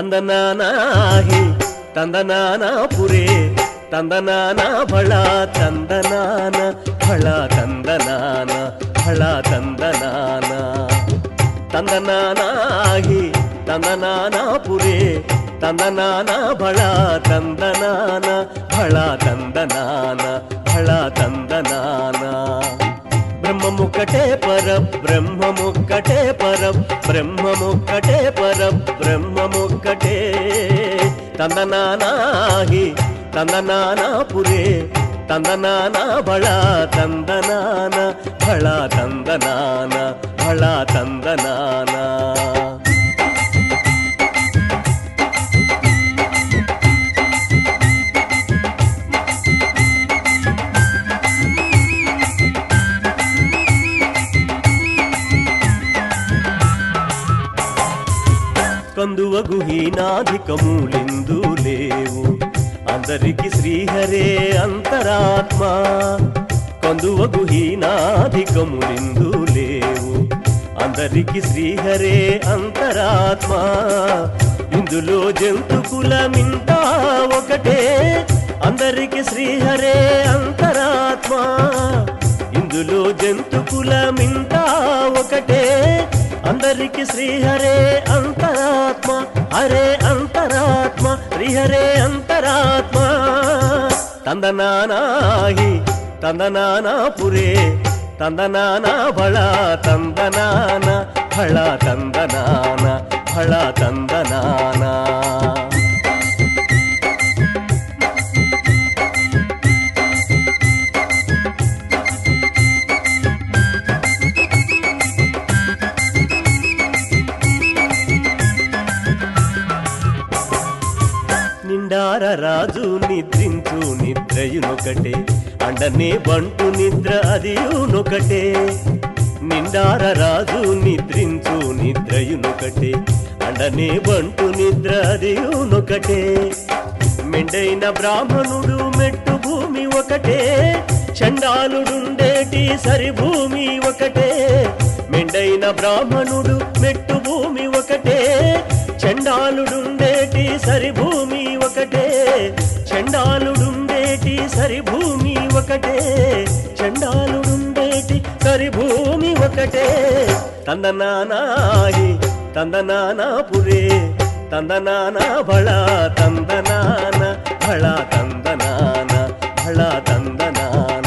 ತಂದನಾನಾಹಿ ತಂದನಾನ ಪುರೇ ತಂದನಾನ ಫಳ ತಂದನಾನ ಫಳ ತಂದನಾನ ಫಳ ತಂದನಾನ ತಂದನಾನಾಹಿ ತಂದನಾನ ಪುರೇ ತಂದನಾನ ಫಳ ತಂದನಾನ ಫಳ ತಂದನಾನ ಫಳ ತಂದನಾನ బ్రహ్మముక్కటే పర బ్రహ్మముక్కటే పర బ్రహ్మముక్కటే పర బ్రహ్మముక్కటే తందనానాహి తందనానా పురే తందనాన బళ తందనాన బళ తందనాన బళ తందనాన కందువగు హీనాధికములిందు లేవు అందరికి శ్రీహరే అంతరాత్మ కందువగు హీనాధికములిందు లేవు అందరికి శ్రీహరే అంతరాత్మ ఇందులో జంతుకులమింత ఒకటే అందరికి శ్రీహరే అంతరాత్మ ఇందులో జంతుకులమింత ఒకటే అందరికి శ్రీహరే అంతరాత్మ హరే అంతరాత్మ శ్రీహరే అంతరాత్మ తందనానాహి తందనానా పురే తందనాన బళ తందనాన ఫళ తందనాన ఫళ తందనాన నిండార రాజు నిద్రించు నిద్రయునొకటే అండనే బంటు నిద్ర అదియునొకటే నిండార రాజు నిద్రించు నిద్రయునొకటే అండనే బంటు నిద్ర అదియునొకటే మెండైన బ్రాహ్మణుడు మెట్టు భూమి ఒకటే చండాలుడుండేటి సరి భూమి ఒకటే మెండైన బ్రాహ్మణుడు మెట్టు భూమి ఒకటే చండాలుడుండేటి సరి భూమి ఒకటే చండాలుడుండేటి సరి భూమి ఒకటే చండాలుడుండేటి సరి భూమి ఒకటే తందనానాహి తందనానా పురే తందనాన బళ తందనాన బళ తందనాన బళ తందనాన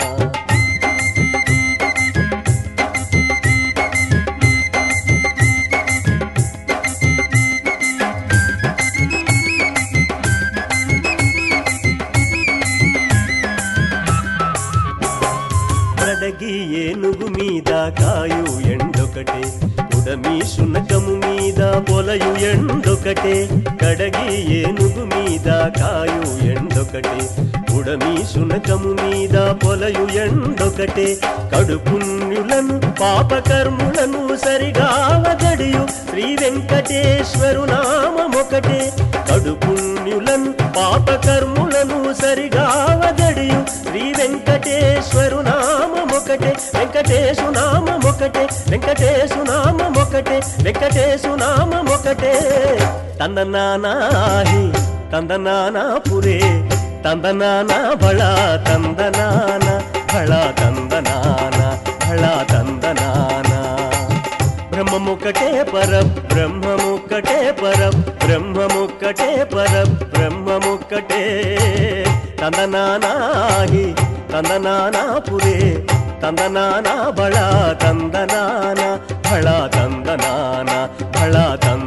కడగి ఏనుగు మీద కాయు ఎండొకటే ఉడమి శునకము మీద పొలయు ఎండొకటే కడగి ఏనుగు మీద కాయు ఎండొకటే ఉడమి శునకము మీద పొలయు ఎండొకటే కడుపుణ్యులను పాపకర్ములను సరిగావగడియు శ్రీ వెంకటేశ్వరు నామమొకటే కడుపుణ్యులను పాపకర్ములను సరిగావగడియు శ్రీ వెంకటేశ్వరు నామమొకటే వెంకటేశు నామమొకటే వెంకటేశు నామమొకటే వెంకటేశు నామమొకటే తందనానాహి తందనానా పురే తందనాన బళ తందనాన బళ తందనాన బళ తందనాన బ్రహ్మముక్కటే పర బ్రహ్మముక్కటే పర బ్రహ్మముక్కటే పర బ్రహ్మముక్కటే తందనానాహి తందనానా పురే తందనాన బళ తందనాన బళ తందనాన బళ